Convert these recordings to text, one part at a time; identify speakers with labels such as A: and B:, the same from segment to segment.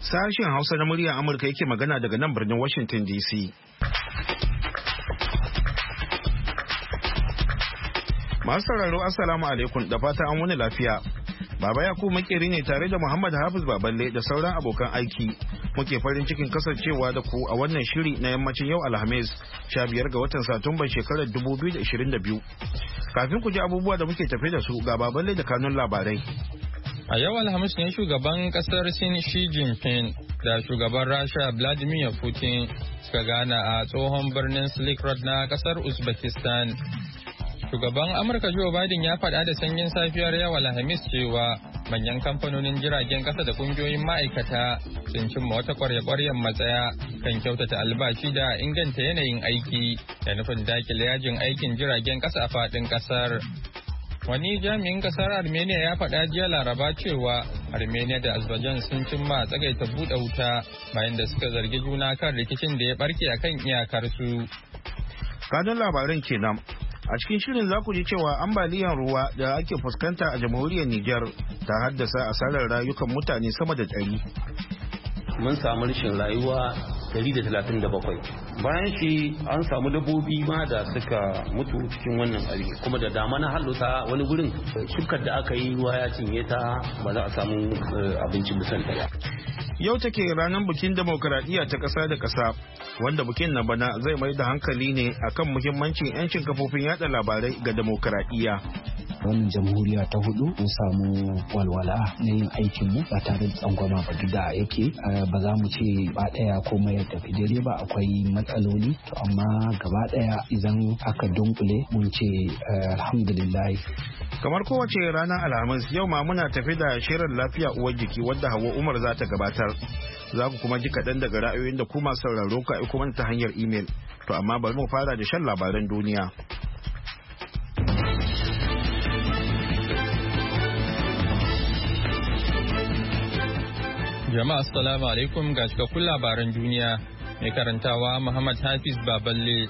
A: Sashen Hausa na muryar Amurka yake magana daga nan birnin Washington DC. Masu sauraro Assalamu alaikum da fata an wani lafiya. Baba Yakubu makeri ne tare da Muhammad Hafiz Baballe da sauran abokan aiki. Muke farin cikin kasancewa da ku a wannan shiri na yammacin yau Alhamis 15 ga watan Satumban shekarar 2022. Kafin ku ji abubuwa da muke tafe da su ga Baballe da kanun labarai.
B: A yau Alhamis ne shugaban kasar Sin Xi Jinping da shugaban Rasha Vladimir Putin suka gana a tsohon birnin Silk Road na kasar Uzbekistan. Shugaban Amurka Joe Biden ya faɗa da sanyin safiyar yau Alhamis cewa manyan kamfanonin jiragen ƙasa da ƙungiyoyin ma'aikata sun cimma wata ƙwarya-ƙwaryen matsaya kan kyautata albashi da inganta yanayin aiki da nufin dakile yajin aikin jiragen ƙasa a faɗin ƙasar. Wani jami'in kasar Armenia ya faɗa jiya Laraba cewa Armenia da Azerbaijan sun cimma tsagaita buɗe wuta bayan da suka zargi juna kan rikicin da ya barke a kan iyakarsu.
A: Kanun labaran kenan. A cikin shirin za ku ji cewa ambaliyar ruwa da ake fuskanta a jamhuriyar Nijar ta haddasa asarar rayukan mutane sama da 100.
C: Mun samu rashin rayuwa 137. Bayan shi an samu dabbobi ma da suka mutu cikin wannan tsari kuma da dama na halluta wani gurin shukar da aka yi ruwa ya cinye ta ba za a samu abinci bisan daya.
A: Yau take ranar bikin demokuraɗiyya ta ƙasa da ƙasa wanda bikin na bana zai mai da hankali ne akan muhimmancin 'yancin kafofin yada labarai ga demokuraɗiyya.
D: Wannan jamhuriya ta hudu mun samu walwala na yin aikin mu ba tare da tsangwama ba, duk da yake ba za mu ce ba daya komai ya tafi daidai ba, akwai matsaloli to amma gaba daya idan aka dunkule mun ce alhamdulillah.
A: Kamar kowace ranar Alhamis yau ma muna tafi da shirin lafiya uwar jiki wadda Hauwa Umar za ta gabatar. Za ku kuma ji kaɗan daga ra'ayoyin da kuma sauraro ka aiko mana ta hanyar imel. To amma bari mu fara da shan labaran duniya.
B: Jama'a assalamu alaikum ga cikakkun labaran duniya mai karantawa Muhammad Hafiz Baballe.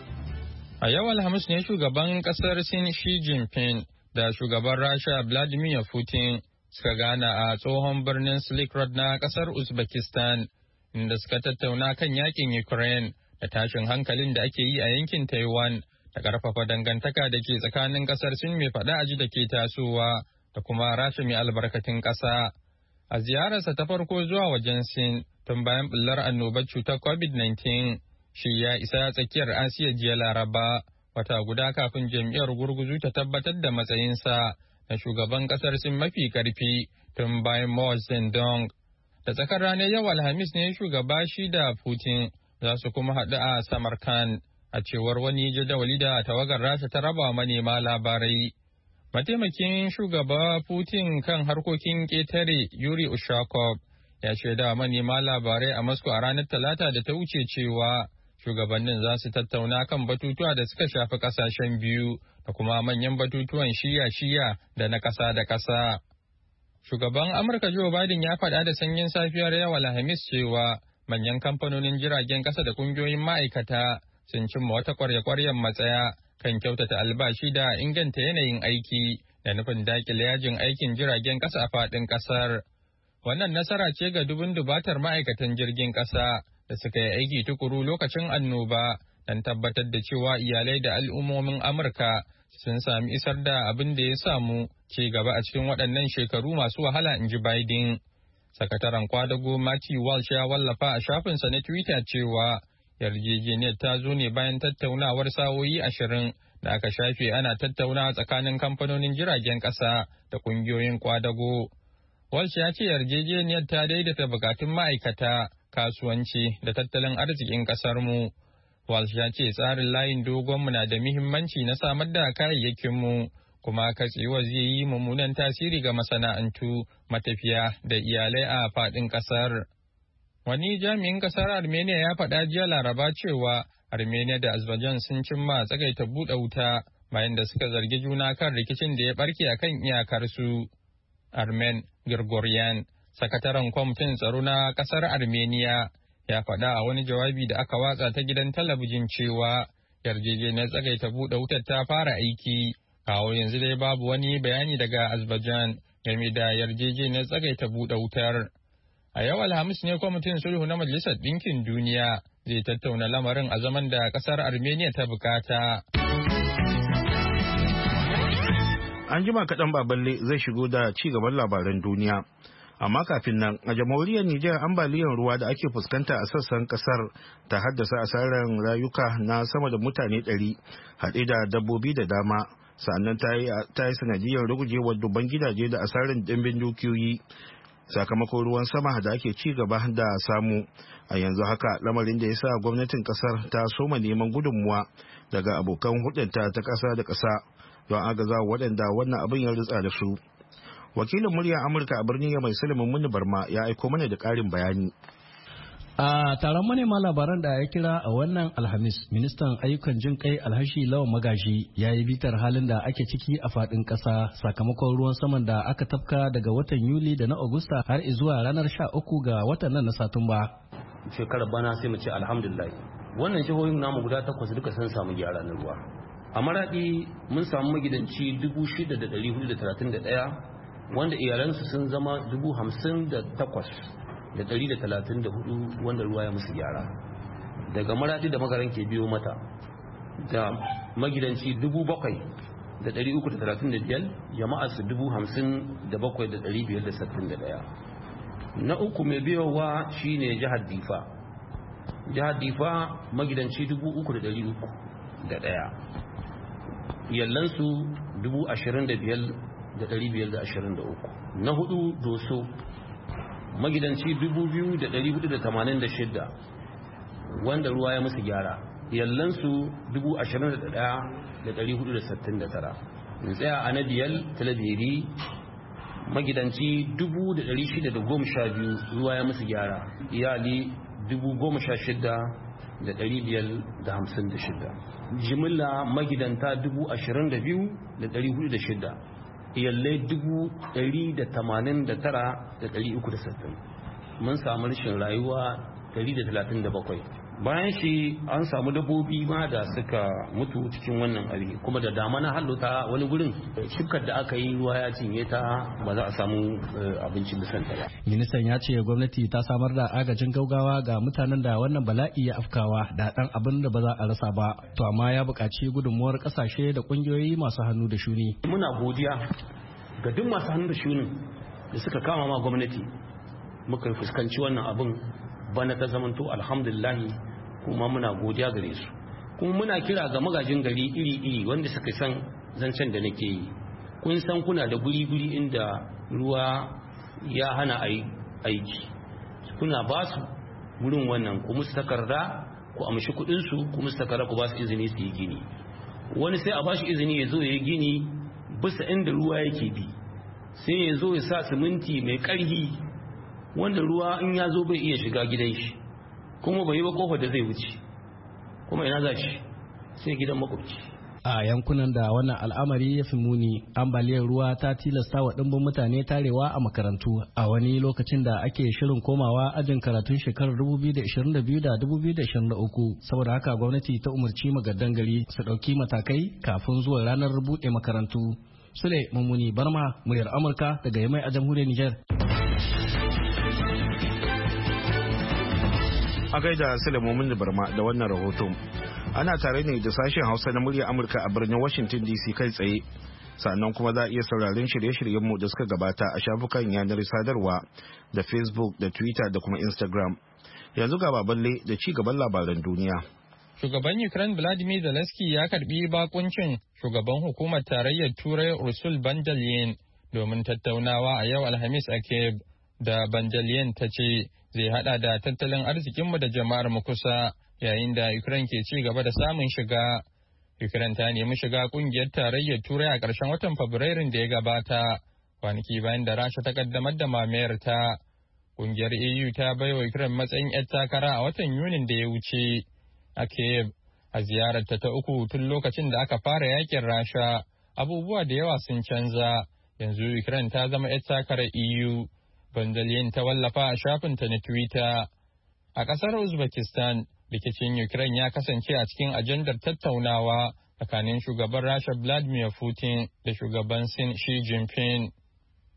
B: A yau Alhamis ne shugaban kasar Sin Xi Jinping da shugaban Rasha Vladimir Putin suka gana a tsohon birnin Silk Road na kasar Uzbekistan inda suka tattauna kan yakin Ukraine da tashin hankalin da ake yi a yankin Taiwan da karfafa dangantaka da ke tsakanin kasar Sin mai faɗa aji da ke tasowa da kuma Rasha mai albarkatun ƙasa. A ziyararsa ta farko zuwa wajen Sin tun bayan bullar annobar cutar COVID-19, shi ya isa tsakiyar Asiya jiya Laraba, wata guda kafin jam'iyyar gurguzu ta tabbatar da matsayinsa na shugaban kasar Sin mafi karfi tun bayan Mao Zedong. Da tsakar ranar yau Alhamis ne shugaba shi da Putin za su kuma haɗu a Samarkand, a cewar wani jadawali da tawagar Rasha ta raba manema labarai. Mataimakin shugaba Putin kan harkokin ƙetare Yuri Ushakov ya shaida manema labarai a Moscow a ranar Talata da ta wuce cewa shugabannin za su tattauna kan batutuwa da suka shafi ƙasashen biyu da kuma manyan batutuwan shiya-shiya da na ƙasa da ƙasa. Shugaban Amurka Joe Biden ya faɗa da sanyin safiyar yau Alhamis cewa manyan kamfanonin jiragen ƙasa da ƙungiyoyin ma'aikata sun cimma wata ƙwarya-ƙwaryen matsaya kan kyautata albashi da inganta yanayin aiki da nufin dakile yajin aikin jiragen ƙasa a faɗin ƙasar. Wannan nasara ce ga dubun dubatar ma'aikatan jirgin ƙasa da suka yi aiki tukuru lokacin annoba don tabbatar da cewa iyalai da al'ummomin Amurka sun sami isar da abin da ya samu ci gaba a cikin waɗannan shekaru masu wahala, in ji Biden. Sakataren kwadago Matthew Walsh ya wallafa a shafinsa na Twitter cewa yarjejeniyar ta zo ne bayan tattaunawar sa'o'i 20 da aka shafe ana tattaunawa tsakanin kamfanonin jiragen ƙasa da ƙungiyoyin kwadago. Walsh ya ce yarjejeniyar ta daidaita bukatun ma'aikata, kasuwanci da tattalin arzikin ƙasarmu. Walsh ya ce tsarin layin dogonmu na da muhimmanci na samar da kayayyakinmu, kuma katsewa zai yi mummunan tasiri ga masana'antu, matafiya da iyalai a faɗin ƙasar. Wani jami'in kasar Armenia ya faɗa jiya Laraba cewa Armenia da Azerbaijan sun cimma tsagaita buɗe wuta bayan da suka zargi juna kan rikicin da ya barke a kan iyakarsu. Armen Grigoryan, sakataren kwamitin tsaro na kasar Armenia, ya faɗa a wani jawabi da aka watsa ta gidan talabijin cewa yarjejeniyar tsagaita buɗe wutar ta fara aiki. Kawo yanzu dai babu wani bayani daga Azerbaijan game da yarjejeniyar tsagaita buɗe wutar. A yau Alhamis ne kwamitin sulhu na Majalisar Ɗinkin Duniya zai tattauna lamarin a zaman da ƙasar Armenia ta bukata.
A: An jima kaɗan Baballe zai shigo da ci gaban labaran duniya. Amma kafin nan, a jamhuriyar Nijar ambaliyar ruwa da ake fuskanta a sassan kasar ta haddasa asarar rayuka na sama da mutane 100 haɗe da dabbobi da dama. Sannan ta yi sanadiyar rugujewar dubban gidaje da asarar dimbin dukiyoyi sakamakon ruwan sama da ake ci gaba da samu. A yanzu haka lamarin da ya sa gwamnatin kasar ta soma neman gudunmuwa daga abokan hudunta ta ƙasa da ƙasa don agaza waɗanda wannan abin ya rutsa da su. Wakilin muryar Amurka a birnin Yamai Sulaiman Muni Barma ya aiko mana da ƙarin bayani.
E: A taron manema labaran da ya kira a wannan Alhamis, ministan ayyukan jin kai Alhashi Lawan Magashi ya yi bitar halin da ake ciki a faɗin ƙasa sakamakon ruwan saman da aka tafka daga watan Yuli da na Agusta har zuwa ranar 13 ga watan nan na Satumba.
C: Shekarar bana sai mu ce alhamdulillah. Wannan jihohin namu guda 8 duka sun samu gyara na ruwa. A Maradi mun samu magidanci 6,431 wanda iyalansu sun zama 58,134 wanda ruwa ya musu gyara. Daga Maradi da Magaran ke biyo mata da magidanci 7,335 jama'a su 57,561. Na uku mai biyowa shine jihar Difa. Jihar Difa magidanci 3,301 yallansu 25,523. Na hudu Doso magidanci 2,486 wanda ruwa ya musu gyara, yallansu 21,469. Tsaya a na biyar Talabiri magidanci 612 ruwa ya musu gyara, iyali 16,556. Jimilla magidanta 22,406, iyalai 189,360. Mun samu rashin rayuwa 137. Bayan shi an samu dabbobi ma da suka mutu cikin wannan abin, kuma da dama na hallota wani gurin shukar da aka yi ruwa ya cinye ta, ba za a samu abincin da santa ba.
E: Ministan ya ce gwamnati ta samar da agajin gaugawa ga mutanen da wannan bala'i ya afkawa da dan abin da ba za a rasa ba, to amma ya buƙaci gudunmuwar ƙasashe da ƙungiyoyi masu hannu da shuni.
C: Muna godiya ga duk masu hannu da shunin da suka kama ma gwamnati muka fuskanci wannan abin bana ta zamanto alhamdulillahi, kuma muna godiya gare su. Kuma muna kira ga magajin gari iri-iri wanda suka san zancen da nake yi. Kun san kuna da guri-guri inda ruwa ya hana aiki, kuna ba su wurin wannan, ku musu takarda ku amshi kudinsu, ku musu takarda ku ba su izini su yi gini. Wani sai a ba shi izini ya zo ya yi gini bisa inda ruwa yake bi, sai ya zo ya sa siminti mai ƙarfi wanda ruwa in ya zo bai iya shiga gidan shi, kuma bai yi ba kofar da zai wuce, kuma ina za shi sai gidan makwabci.
E: A yankunan da wannan al'amari ya fi muni, ambaliyar ruwa ta tilasta wa ɗimbin mutane tarewa a makarantu a wani lokacin da ake shirin komawa ajin karatun shekarar 2022 da 2023. Saboda haka gwamnati ta umarci magaddan gari su ɗauki matakai kafin zuwa ranar buɗe makarantu. Sule Mummuni Barma, muryar Amurka daga Yamai a jamhuriyar Nijar.
A: A gaida Sule Mummuni Barma da wannan rahoton. Ana tare ne da sashen Hausa na muryar Amurka a birnin Washington DC kai tsaye. Sannan kuma za a iya sauraron shirye-shiryenmu da suka gabata a shafukan yanar sadarwa da Facebook da Twitter da kuma Instagram. Yanzu ga Baballe da ci gaban labaran duniya.
B: Shugaban Ukraine Vladimir Zelensky ya karbi bakuncin shugaban hukumar tarayyar Turai Ursula von der Leyen domin tattaunawa a yau Alhamis a Kyiv, da von der Leyen ta ce zai hada da tattalin arzikinmu da jama'ar mu kusa, yayin da Ukraine ke ci gaba da samun shiga. Ukraine ta nemi shiga kungiyar tarayyar Turai a ƙarshen watan Fabrairun da ya gabata, kwanaki bayan da Rasha ta kaddamar da mamayar ta. Kungiyar EU ta baiwa Ukraine matsayin 'yar takara a watan Yunin da ya wuce a Kyiv. A ziyararta ta uku tun lokacin da aka fara yakin Rasha, abubuwa da yawa sun canza. Yanzu Ukraine ta zama 'yar takarar EU. Von der Leyen ta wallafa a shafinta na Twitter. A ƙasar Uzbekistan, rikicin Ukraine ya kasance a cikin ajandar tattaunawa tsakanin shugaban Rasha Vladimir Putin da shugaban Sin Xi Jinping.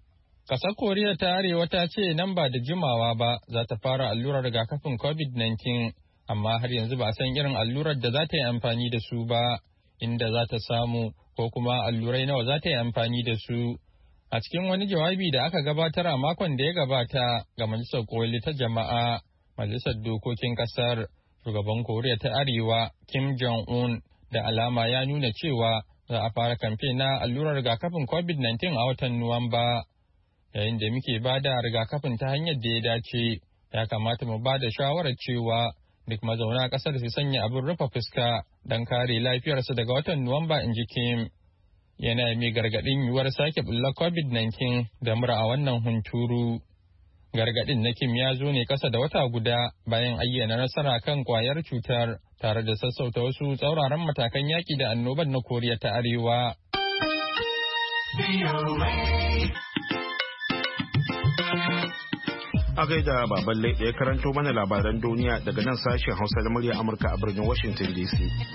B: Ƙasar Koriya ta Arewa ta ce nan ba da jimawa ba za ta fara allurar rigakafin COVID-19, amma har yanzu ba a san irin allurar da za ta yi amfani da su ba, inda za ta samu ko kuma allurai nawa za ta yi amfani da su. A cikin wani jawabi da aka gabatar a makon da ya gabata ga Majalisar Koli ta Jama'a, Majalisar Dokokin Ƙasar, shugaban Koriya ta Arewa Kim Jong-un da alama ya nuna cewa za a fara kamfe na allurar rigakafin COVID-19 a watan Nuwamba. Yayin da muke ba da rigakafin ta hanyar da ya dace, ya kamata mu ba da shawarar cewa duk mazauna ƙasar su sanya abin rufe fuska don kare lafiyarsu daga watan Nuwamba, in ji Kim. Yana mai gargaɗin yiwuwar sake bullar COVID-19 da mura a wannan hunturu. Gargaɗin na Kim ya zo ne ƙasa da wata guda bayan ayyana nasara kan ƙwayar cutar tare da sassauta wasu tsauraran matakan yaƙi da annobar na Koriya ta Arewa.
A: A gaida Baballe ya karanto mana labaran duniya daga nan sashen Hausa da murya Amurka a birnin Washington DC.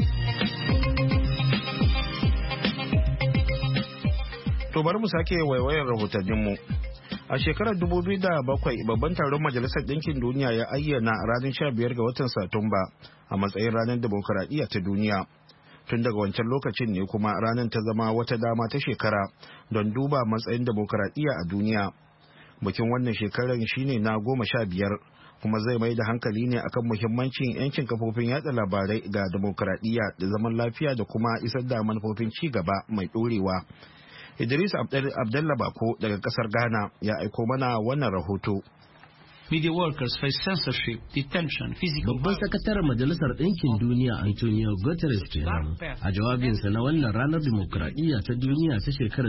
A: To bari mu sake waiwayar rahotanninmu. A shekarar 2007 babban taron Majalisar Ɗinkin Duniya ya ayyana ranar 15 ga watan Satumba a matsayin ranar dimokuraɗiyya ta duniya. Tun daga wancan lokacin ne kuma ranar ta zama wata dama ta shekara don duba matsayin dimokuraɗiyya a duniya. Bikin wannan shekarar shine na 15 kuma zai mai da hankali ne akan muhimmancin 'yancin kafofin yada labarai ga dimokuraɗiyya da zaman lafiya da kuma isar da manufofin ci gaba mai ɗorewa. Idris Abdallah Bako daga kasar Ghana ya aiko mana wannan rahoto.
F: Media workers face censorship, detention, physical
G: Babban sakataren Majalisar Ɗinkin Duniya Antonio Guterres kenan a jawabinsa na wannan ranar dimokuraɗiyya ta duniya ta shekarar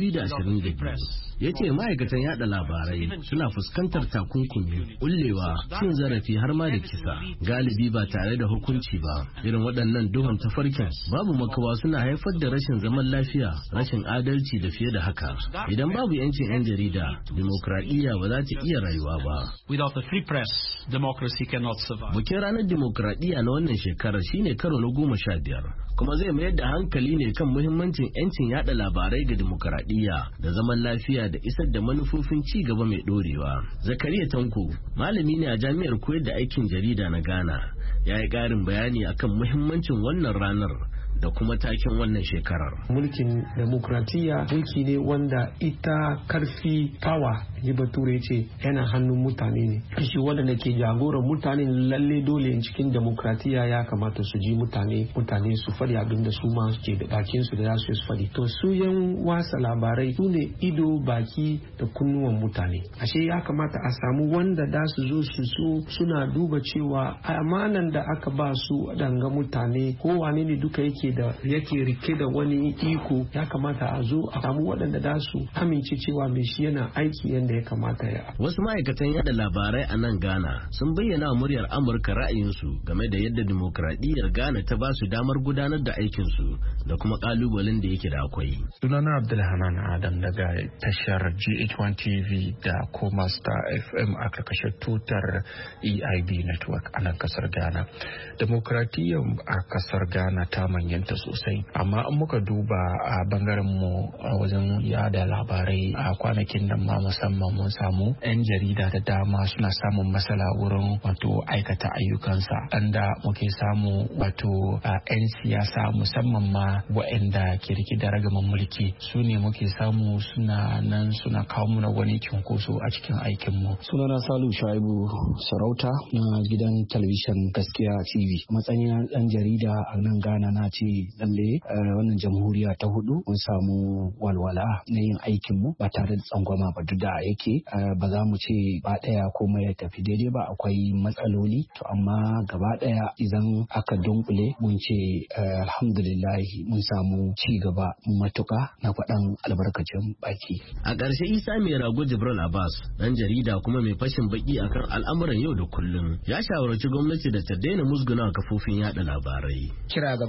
G: 2022 ya ce ma'aikatan yada labarai suna fuskantar takunkumi, kullewa, cin zarafi har ma da kisa, galibi ba tare da hukunci ba. Irin waɗannan duhun tafarkin babu makawa suna haifar da rashin zaman lafiya, rashin adalci da fiye da haka. Idan babu 'yancin 'yan jarida, dimokuraɗiyya ba za ta iya rayuwa ba.
F: Without a free press, democracy cannot survive.
G: Bukin ranar dimokuraɗiyya na wannan shekarar shine karo na 15, kuma zai mayar da hankali ne kan muhimmancin 'yancin yada labarai ga dimokuraɗiyya da zaman lafiya da isar da manufofin ci gaba mai ɗorewa. Zakariya Tanko, malami ne a jami'ar koyar da aikin jarida na Ghana, ya yi ƙarin bayani akan muhimmancin wannan ranar da kuma taken wannan shekarar.
H: Mulkin demokratiya mulki ne wanda ita karfi power yi bature ce yana hannun mutane ne. Shi waɗanda ke jagoran mutane lalle dole cikin demokratiya ya kamata su ji mutane su faɗi abin da su ma ke da bakin su da za su faɗi. To su yan wasa labarai su ne ido, baki da kunnuwan mutane. Ashe ya kamata a samu wanda da su zo su suna duba cewa amanan da aka ba su danga mutane ko wane ne duka yake rike da wani iko, ya kamata a zo a samu waɗanda da su amince cewa mai shi yana aiki yadda ya kamata ya.
G: Wasu ma'aikatan yada labarai a nan Ghana sun bayyana wa muryar Amurka ra'ayinsu game da yadda dimokuraɗiyyar Ghana ta ba su damar gudanar da aikinsu da kuma ƙalubalen da yake da akwai.
I: Sunana Abdulhanan Adam daga tashar GH1 TV da Koma Star FM a karkashin tutar EIB Network a nan kasar Ghana. Dimokuraɗiyyar a kasar Ghana ta manyanta sosai, amma in muka duba a bangaren mu a wajen yada labarai a kwanakin nan ma musamman mun samu 'yan jarida da dama suna samun matsala wurin wato aikata ayyukansa, anda muke samu wato 'yan siyasa musamman ma waɗanda ke rike da ragaman mulki su ne muke samu suna nan suna kawo muna wani cunkoso a cikin aikinmu.
D: Sunana Salu Shaibu Sarauta na gidan talabijin Gaskiya TV. Matsayin ɗan jarida a nan Ghana na ce lalle wannan jamhuriya ta hudu mun samu walwala na yin aikinmu ba tare da tsangwama ba, duk da yake ba za mu ce ba ɗaya komai ya tafi daidai ba, akwai matsaloli, to amma gaba ɗaya idan aka dunkule mun ce alhamdulillahi mun samu ci gaba matuka na faɗan albarkacin baki.
G: A ƙarshe Isa Mai Rago Jibril Abbas, ɗan jarida kuma mai fashin baki akan al'amuran yau da kullum, ya shawarci gwamnati da ta daina musguna kafofin yada labarai.
J: Kira ga gwamnati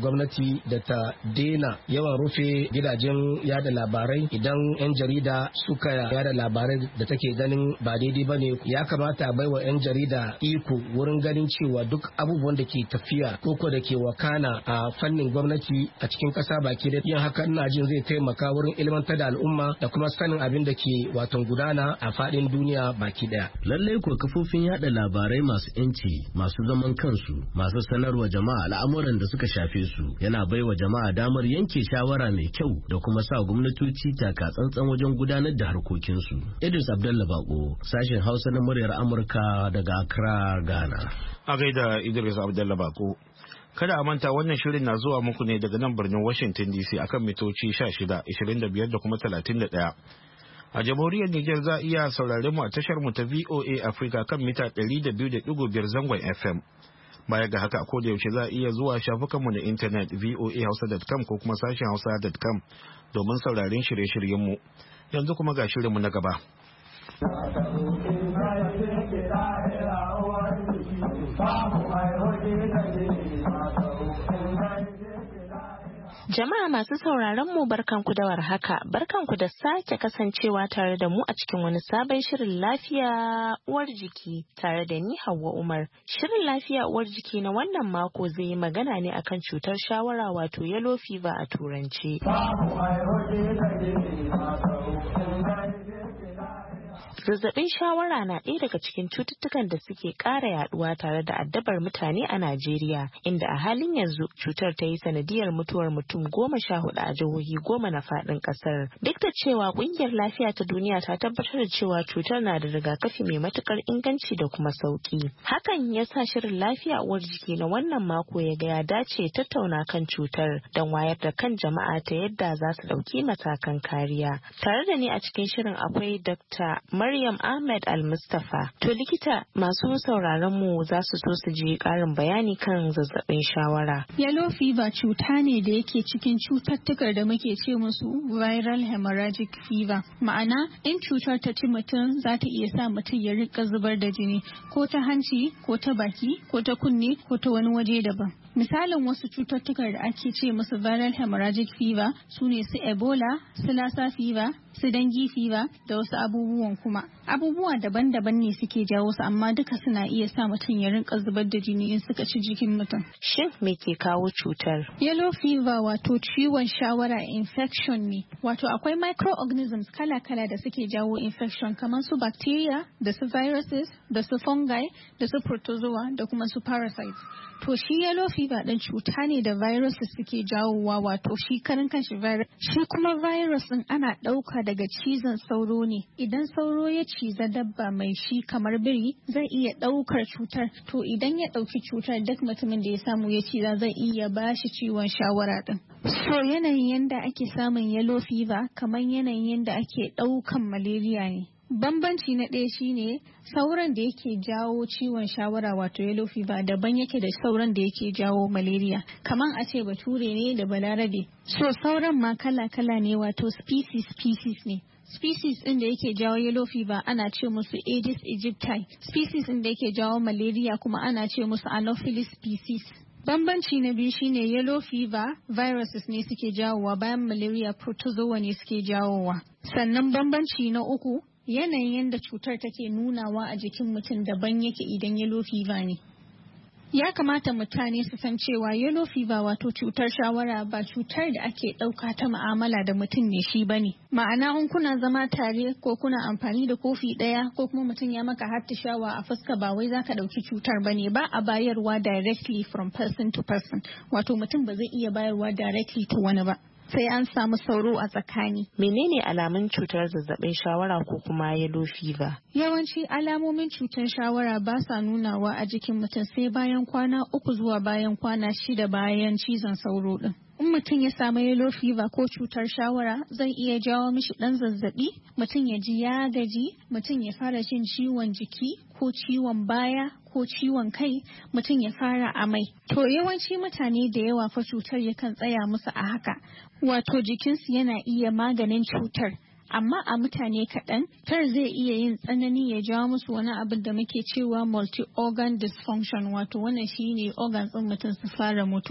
J: gwamnati da ta daina yawan rufe gidajen yada labarai idan 'yan jarida suka yada labarai da take ganin ba daidai ba ne. Ya kamata a baiwa 'yan jarida iko wurin ganin cewa duk abubuwan da ke tafiya koko da ke wakana a fannin gwamnati a cikin ƙasa baki da yin haka ina jin zai taimaka wurin ilmantar da al'umma da kuma sanin abin da ke watan gudana a faɗin duniya baki ɗaya.
G: Lallai ko kafofin yada labarai masu 'yanci, masu zaman kansu, masu sanarwa jama'a al'amuran da suka shafe su yana baiwa jama'a damar yanke shawara mai kyau da kuma sa gwamnatoci taka tsantsan wajen gudanar da harkokinsu. Idris Abdullah Bako, sashen Hausa na muryar Amurka daga Accra, Ghana.
A: A gaida Idris Abdullah Bako. Kada a manta wannan shirin na zuwa muku ne daga nan birnin Washington DC akan mitoci 16, 25 da kuma 31. A jamhuriyar Nijar za a iya saurare mu a tashar mu ta VOA Africa kan mita 200.5 zangon FM. Baya ga haka ko da yaushe za a iya zuwa shafukanmu na intanet voahausa.com ko kuma sashen hausa.com domin sauraren shirye-shiryenmu. Yanzu kuma ga shirinmu na gaba.
K: Jama'a masu sauraron mu barkanku da warhaka, barkanku da sake kasancewa tare da mu a cikin wani sabon shirin lafiya uwar jiki tare da ni Hauwa Umar. Shirin lafiya uwar jiki na wannan mako zai yi magana ne akan cutar shawara wato yellow fever a turance. Zazzabin shawara na ɗaya daga cikin cututtukan da suke ƙara yaduwa tare da addabar mutane a Najeriya, inda a halin yanzu cutar ta yi sanadiyar mutuwar mutum 14 a jihohi 10 na faɗin ƙasar. Duk da cewa ƙungiyar lafiya ta duniya ta tabbatar da cewa cutar na da rigakafi mai matukar inganci da kuma sauki. Hakan ya sa shirin lafiya uwar jiki na wannan mako ya ga ya dace tattauna kan cutar don wayar da kan jama'a ta yadda za su ɗauki matakan kariya. Tare da ni a cikin shirin akwai Dr. Maryam Ahmed Al-Mustafa. To likita, masu sauraron mu za su so su ji ƙarin bayani kan zazzabin shawara.
L: Yellow fever cuta ne da yake cikin cututtukar da muke ce musu viral hemorrhagic fever. Ma'ana in cutar ta ci mutum za ta iya sa mutum ya rika zubar da jini ko ta hanci ko ta baki ko ta kunne ko ta wani waje daban. Misalin wasu cututtukar da ake ce musu viral hemorrhagic fever su ne su Ebola, su Lassa fever, su dengue fever da wasu abubuwan kuma. Abubuwa daban-daban ne suke jawo su amma duka suna iya sa mutum ya rinka zubar da jini in suka ci jikin mutum.
K: Shin me ke kawo cutar?
L: Yellow fever wato ciwon shawara infection ne. Wato akwai microorganisms kala-kala da suke jawo infection kamar su bacteria da su viruses da su fungi da su protozoa da kuma su parasites. To shi yellow fever din cuta ne da viruses suke jawowa wato shi karan kanshi virus. Shi kuma virus din ana ɗauka daga cizon sauro ne. Idan sauro ya ciza dabba mai shi kamar biri zai iya ɗaukar cutar. To idan ya ɗauki cutar duk mutumin da ya samu ya ciza zai iya bashi ciwon shawara din. So yanayin yanda ake samun yellow fever kamar yanayin yanda ake ɗaukan malaria ne. Bambanci na ɗaya shine sauran da yake jawo ciwon shawara wato yellow fever daban yake da sauran da yake jawo malaria. Kaman a ce bature ne da balarabe. So sauran ma kala-kala ne wato species ne. Species ɗin da yake jawo yellow fever ana ce musu Aedes aegypti. Species ɗin da yake jawo malaria kuma ana ce musu Anopheles species. Bambanci na biyu shine yellow fever viruses ne suke jawowa bayan malaria protozoa ne suke jawowa. Sannan bambanci na uku yanayin yadda cutar take nunawa a jikin mutum daban yake idan yellow fever ne. Ya kamata mutane su san cewa yellow fever wato cutar shawara ba cutar da ake ɗauka ta mu'amala da mutum ne shi bane. Ma'ana in kuna zama tare ko kuna amfani da kofi ɗaya ko kuma mutum ya maka shawa a fuska ba wai zaka ɗauki cutar bane, ba a bayarwa directly from person to person. Wato mutum ba zai iya bayarwa directly to wani ba. Sai an samu sauro a tsakani.
K: Menene alamun cutar zazzabin shawara ko kuma yellow fever?
L: Yawanci alamomin cutar shawara ba sa nunawa a jikin mutum sai bayan kwana 3 zuwa bayan kwana 6 bayan cizon sauro din. In mutum ya samu yellow fever ko cutar shawara zai iya jawo mishi ɗan zazzabi, mutum ya ji ya gaji, mutum ya fara jin ciwon jiki ko ciwon baya ko ciwon kai, mutum ya fara amai. To yawanci mutane da yawa fa cutar yakan tsaya musu a haka, wato jikinsu yana iya maganin cutar. Amma a mutane kaɗan tar zai iya yin tsanani ya jawo musu wani abin da muke cewa multi-organ dysfunction, wato wannan shine organs ɗin mutum su fara mutuwa.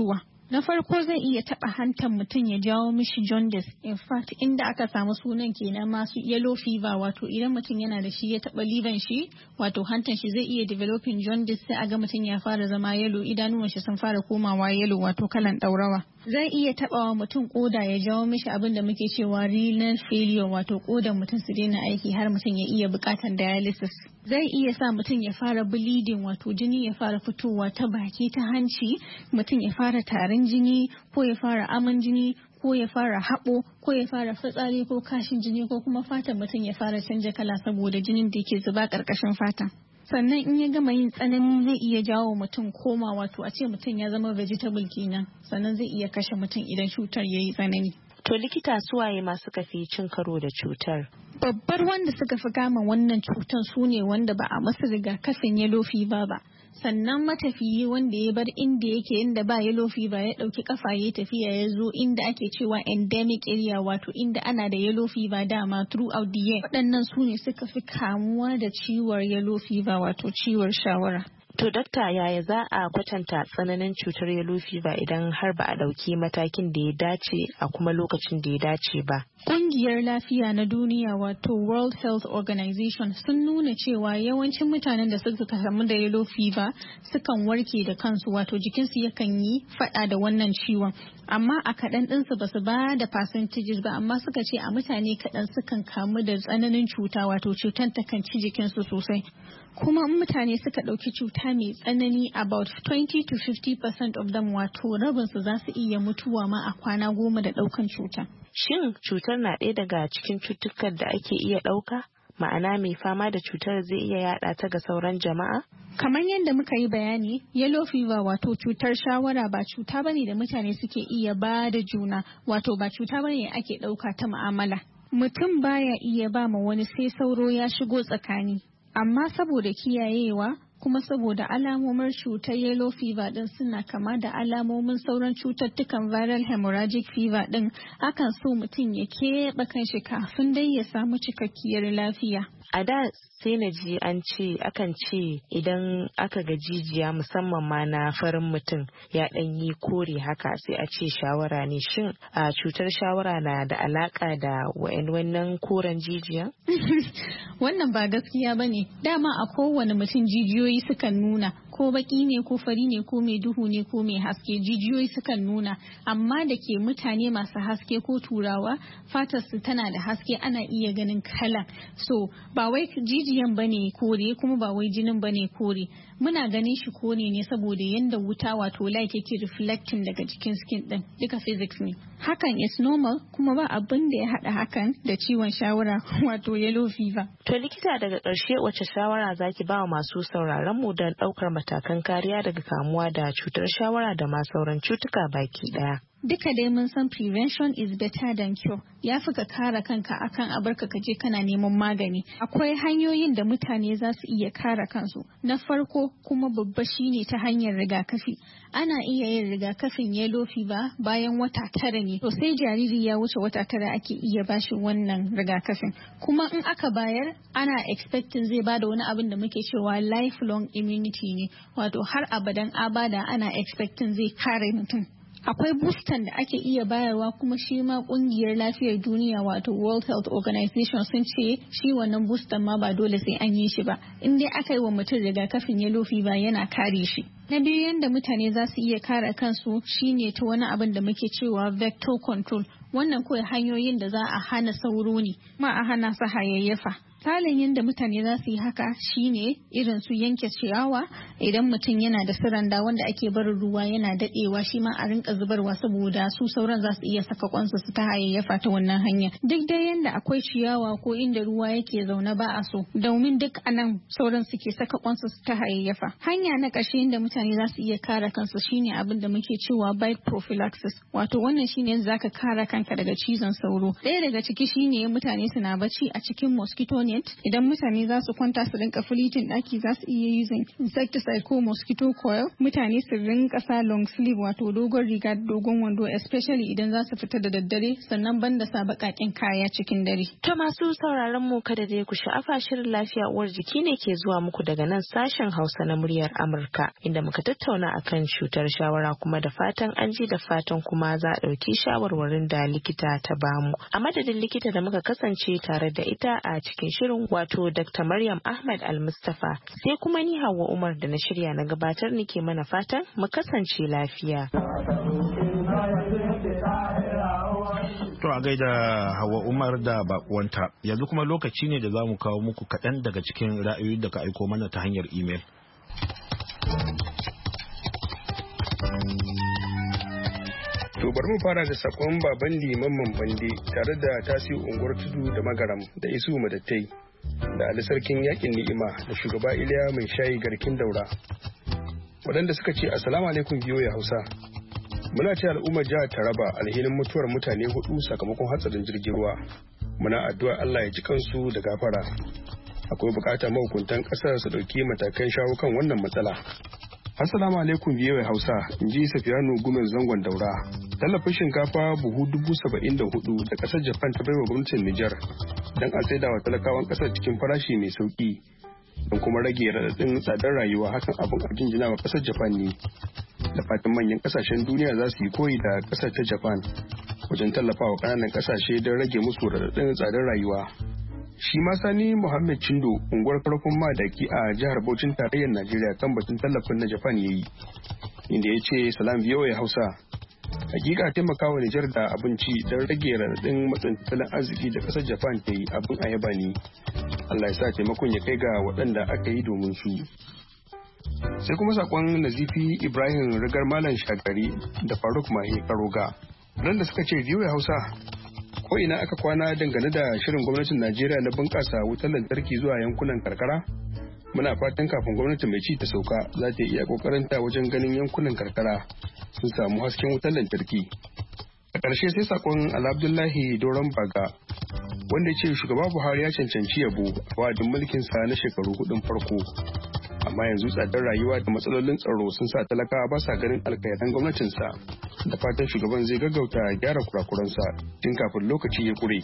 L: Na farko zai iya taɓa hantar mutum ya jawo mishi jaundice. In fact, inda aka samu sunan kenan masu yellow fever, wato idan mutum yana da shi ya taɓa liver shi, wato hantar shi zai iya developing jaundice, sai a ga mutum ya fara zama yellow, idanuwan shi sun fara komawa yellow, wato kalan ɗaurawa. Zai iya taɓawa mutum koda ya jawo mishi abin da muke cewa renal failure, wato kodan mutum su daina aiki har mutum ya iya buƙatar dialysis. Zai iya sa mutum ya fara bleeding, wato jini ya fara fitowa ta baki ta hanci, mutum ya fara tarin jini ko ya fara aman jini ko ya fara haɓo ko ya fara fitsari ko kashin jini ko kuma fatan mutum ya fara canja kala saboda jinin da yake zuba ƙarƙashin fata. Sannan in ya gama yin tsanani zai iya jawo mutum koma, wato a ce mutum ya zama vegetable kenan, sannan zai iya kashe mutum idan cutar ya yi tsanani.
K: To likita suwaye ma suka fi cin karo da cutar?
L: Babbar wanda suka fi kama wannan cutar su ne wanda ba a masa rigakafin yellow fever ba. Sannan matafiyi wanda ya bar inda yake inda ba yellow fever ya dauki kafa ya tafiya ya zo inda ake cewa endemic area, wato inda ana da yellow fever dama throughout the year. Waɗannan su ne suka fi kamuwa da ciwon yellow fever, wato ciwon shawara.
K: To dakta, yaya za a kwatanta tsananin cutar yellow fever idan har ba a ɗauki matakin da ya dace a kuma lokacin da ya dace ba?
L: Ƙungiyar Lafiya na Duniya, wato World Health Organization, sun nuna cewa yawancin mutanen da suka kamu da yellow fever sukan warke da kansu, wato jikinsu yakan yi faɗa da wannan ciwon. Amma a kaɗan ɗinsu ba su ba da percentages ba, amma suka ce a mutane kaɗan sukan kamu da tsananin cuta, wato cutar takan ci jikinsu sosai. Kuma in mutane suka ɗauki cuta mai tsanani, about 20 to 50% of them, wato rabinsu za su iya mutuwa ma a kwana 10 da ɗaukan cuta.
K: Shin cutar na ɗaya daga cikin cututtukan da ake iya ɗauka? Ma'ana mai fama da cutar zai iya yaɗa ta ga sauran jama'a?
L: Kamar yadda muka yi bayani, yellow fever wato cutar shawara ba cuta bane da mutane suke iya ba da juna, wato ba cuta bane ake ɗauka ta mu'amala. Mutum baya iya ba ma wani sai sauro ya shigo tsakani. Amma saboda kiyayewa kuma saboda alamomin cutar yellow fever din suna kama da alamomin sauran cututtukan viral hemorrhagic fever din, akan so mutum ya keɓe kanshi kafin dai ya samu cikakkiyar lafiya.
K: A da sai na ji akan ce idan aka ga jijiya musamman ma na farin mutum ya ɗan yi kore haka sai a ce shawara ne. Shin a cutar shawara na da alaka da wannan koren jijiya?
L: Wannan ba gaskiya bane. Dama a kowane mutum jijiyoyi sukan nuna, ko baki ne ko fari ne ko mai duhu ne ko mai haske, jijiyoyi sukan nuna. Amma da ke mutane masu haske ko turawa fatarsu tana da haske, ana iya ganin kala. So ba wai jijiyan bane kore kuma ba wai jinin bane kore. Muna ganin shi kore ne saboda yanda wuta wato light yake reflecting daga jikin skin din. Duka physics ne. Hakan is normal, kuma ba abin da ya hada hakan da ciwon shawara wato yellow fever.
K: To likita, daga ƙarshe wace shawara zaki ba wa masu sauraron mu don ɗaukar matakan kariya daga kamuwa da cutar shawara da ma sauran cutuka baki ɗaya?
L: Duka dai mun san prevention is better than cure. Ya fi ka kare kanka akan a barka ka je kana neman magani. Akwai hanyoyin da mutane za su iya kare kansu. Na farko kuma babba shine ta hanyar rigakafi. Ana iya yin rigakafin yellow fever bayan wata 9 ne. To sai jariri ya wuce wata 9 ake iya bashi wannan rigakafin. Kuma in aka bayar, ana expecting zai bada wani abin da muke cewa lifelong immunity ne. Wato har abadan abada ana expecting zai kare mutum. Akwai booster da ake iya bayarwa, kuma shi ma kungiyar lafiyar duniya wato World Health Organization sun ce shi wannan booster ma ba dole sai an yi shi ba. In dai aka yi wa mutum rigakafin yellow fever yana kare shi. Na biyu, yanda mutane za su iya kare kansu shine ta wani abin da muke cewa vector control. Wannan kawai hanyoyin da za a hana sauro ne, ma a hana su hayayyafa. Misalin yadda mutane za su yi haka shine irin su yanke ciyawa. Idan mutum yana da siranda wanda ake barin ruwa yana dadewa, shi ma a rinka zubarwa saboda su sauran za su iya saka kwansu su ta hayayyafa ta wannan hanya. Duk dai yanda akwai ciyawa ko inda ruwa yake zaune ba a so, domin duk anan sauran suke saka kwansu su ta hayayyafa. Hanya na ƙarshe inda mutane za su iya kare kansu shine abin da muke cewa bite prophylaxis. Wato wannan shine yadda zaka kare kanka daga cizon sauro. Ɗaya daga ciki shine mutane suna bacci a cikin mosquito net convenient. Idan mutane za su kwanta su rinka filitin ɗaki za su iya using insecticide ko mosquito coil. Mutane su rinka sa long sleeve wato dogon riga da dogon wando especially idan za su fita da daddare, sannan banda sa baƙaƙen kaya cikin dare.
K: To masu sauraron mu kada dai ku sha'afa, shirin lafiya uwar jiki ne ke zuwa muku daga nan sashen Hausa na muryar Amurka, inda muka tattauna akan cutar shawara, kuma da fatan an ji, da fatan kuma za a ɗauki shawarwarin da likita ta bamu. A madadin likita da muka kasance tare da ita a cikin shirin, wato Dr. Maryam Ahmad Al-Mustafa, sai kuma ni Hauwa Umar da na shirya na gabatar nike mana fatan mu kasance lafiya.
A: To a gaida Hauwa Umar da bakuwanta, yanzu kuma lokaci ne da za mu kawo muku kaɗan daga cikin ra'ayoyi da ka aiko mana ta hanyar imel.
M: To bari mu fara da sakon baban liman bande tare da tasiu unguwar tudu da magaram da isu madattai da ali sarkin yakin ni'ima da shugaba iliya mai shayi garkin daura, waɗanda suka ce assalamu alaikum biyoyi hausa. Muna ce al'ummar jihar Taraba alhinin mutuwar mutane 4 sakamakon hatsarin jirgin ruwa. Muna addu'a Allah ya ji kansu da gafara. Akwai bukatar mahukuntan ƙasar su ɗauki matakan shawo kan wannan matsala. Assalamu alaikum biyoyi hausa, in ji Safiyanu Gumel zangon daura. Tallafin shinkafa buhu 74,000 da ƙasar Japan ta baiwa gwamnatin Nijar don a saida wa talakawan ƙasar cikin farashi mai sauƙi don kuma rage raɗaɗin tsadar rayuwa, hakan abin a jinjina wa ƙasar Japan ne. Da fatan manyan ƙasashen duniya za su yi koyi da ƙasar ta Japan wajen tallafawa ƙananan ƙasashe don rage musu raɗaɗin tsadar rayuwa. Shi ma Sani Muhammad Chindo, unguwar farkon madaki a jihar Bauchin tarayyar Najeriya, kan batun tallafin na Japan yayi, inda ya ce salam VOA Hausa. Hakika taimakawa Nijar da abinci don rage raɗaɗin matsin tattalin arziki da ƙasar Japan ta yi abin a yaba ne. Allah ya sa taimakon ya kai ga waɗanda aka yi domin su. Sai kuma sakon Nazifi Ibrahim Rigar Malam Shagari da Faruk Mahe Karoga, nan da suka ce VOA Hausa, ko ina aka kwana dangane da shirin gwamnatin Najeriya na bunƙasa wutar lantarki zuwa yankunan karkara? Muna fatan kafin gwamnati mai ci ta sauka za ta iya ƙoƙarinta wajen ganin yankunan karkara sun samu hasken wutar lantarki. A ƙarshe sai sakon Alabdullahi Doron Baga, wanda ya ce shugaba Buhari ya cancanci yabo a wa'adin mulkinsa na shekaru 4 farko. Amma yanzu tsadar rayuwa da matsalolin tsaro sun sa talakawa ba sa ganin alkhairan gwamnatinsa. Da fatan shugaban zai gaggauta gyara kurakuransa tun kafin lokaci ya kure.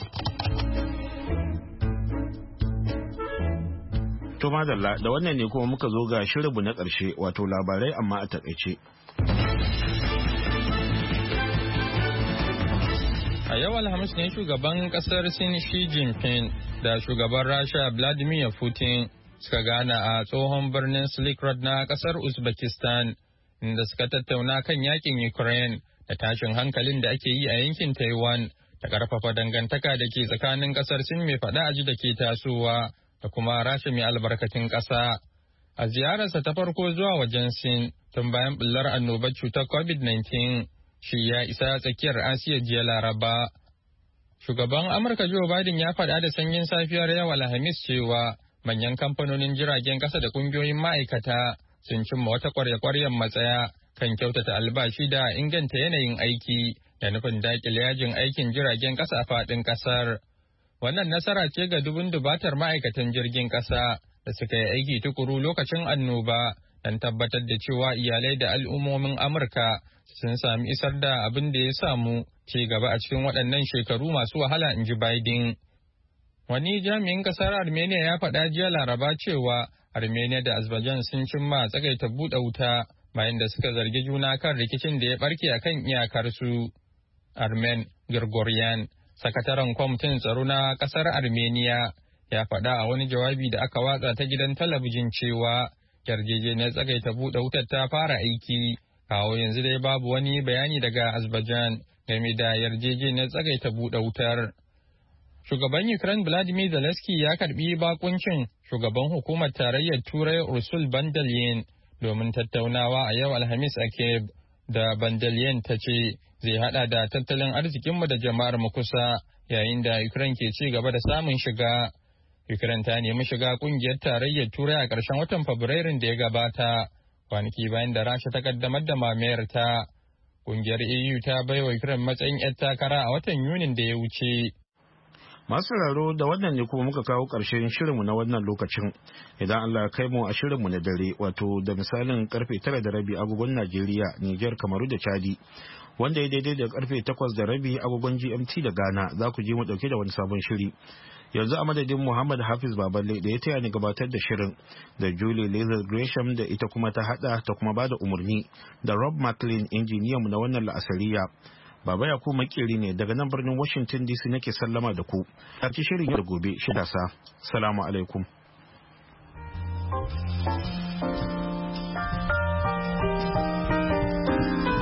A: To madalla, da wannan ne kuma muka zo ga shirinmu na ƙarshe, wato labarai amma a takaice.
B: A yau Alhamis ne shugaban kasar Sin Xi Jinping da shugaban Rasha Vladimir Putin suka gana a tsohon birnin Silk Road na kasar Uzbekistan, inda suka tattauna kan yakin Ukraine da tashin hankalin da ake yi a yankin Taiwan, da karfafa dangantaka da ke tsakanin kasar Sin mai faɗa aji da ke tasowa da kuma Rasha mai albarkatun ƙasa. A ziyararsa ta farko zuwa wajen Sin tun bayan bullar annobar cutar COVID-19, shi ya isa tsakiyar Asiya jiya Laraba. Shugaban Amurka Joe Biden ya faɗa da sanyin safiyar yau Alhamis cewa manyan kamfanonin jiragen ƙasa da ƙungiyoyin ma'aikata sun cimma wata ƙwarya-ƙwaryen matsaya kan kyautata albashi da inganta yanayin aiki da nufin daƙile yajin aikin jiragen ƙasa a faɗin ƙasar. Wannan nasara ce ga dubun dubatar ma'aikatan jirgin ƙasa da suka yi aiki tukuru lokacin annoba don tabbatar da cewa iyalai da al'ummomin Amurka sun sami isar da abin da ya samu ci gaba a cikin waɗannan shekaru masu wahala, in ji Biden. Wani jami'in ƙasar Armenia ya faɗa jiya Laraba cewa Armenia da Azerbaijan sun cimma tsagaita buɗe wuta bayan da suka zargi juna kan rikicin da ya ɓarke a kan iyakarsu. Armen Grigoryan, sakataren kwamitin tsaro na ƙasar Armenia, ya faɗa a wani jawabi da aka watsa ta gidan talabijin cewa yarjejeniyar tsagaita buɗe wutar ta fara aiki. Kawo yanzu dai babu wani bayani daga Azerbaijan game da yarjejeniyar tsagaita buɗe wutar. Shugaban Ukraine Vladimir Zelensky ya karbi bakuncin shugaban hukumar tarayyar Turai Ursula von der Leyen domin tattaunawa a yau Alhamis a Kiev, da von der Leyen ta ce zai hada da tattalin arzikinmu da jama'ar mu kusa yayin da Ukraine ke ci gaba da samun shiga. Ukraine ta nemi shiga kungiyar tarayyar Turai a ƙarshen watan Fabrairun da ya gabata, kwanaki bayan da Rasha ta kaddamar da mamayar ta. Kungiyar EU ta baiwa Ukraine matsayin 'yar takara a watan Yunin da ya wuce.
A: Masu sauraro da wannan ne kuma muka kawo ƙarshen shirinmu na wannan lokacin. Idan Allah ya kai mu a shirinmu na dare wato da misalin karfe 9:30 agogon Najeriya, Nijar, Kamaru da Chadi. Wanda ya daidai da karfe 8:30 agogon GMT da Ghana za ku ji mu dauke da wani sabon shiri. Yanzu a madadin Muhammad Hafiz Baballe da ya taya ni gabatar da shirin da Julie Lazar Gresham da ita kuma ta hada ta kuma bada umarni da Rob McLean injiniyanmu na wannan la'asariya. Baba Yakubu Makeri ne daga nan birnin Washington DC nake sallama da ku. A cikin shirin yau da gobe 6 sa. Salamu alaikum.